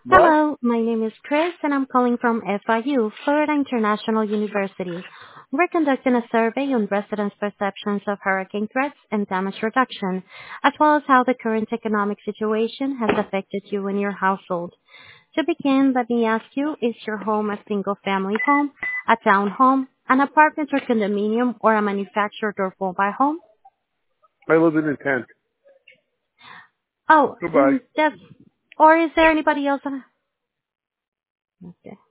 What? Hello, my name is Chris and I'm calling from FIU, Florida International University. We're conducting a survey on residents' perceptions of hurricane threats and damage reduction, as well as how the current economic situation has affected you and your household. To begin, let me ask you, is your home a single-family home, a townhome, an apartment or condominium, or a manufactured or mobile home? I live in a tent. Oh, Goodbye. that's, or is there anybody else? Okay.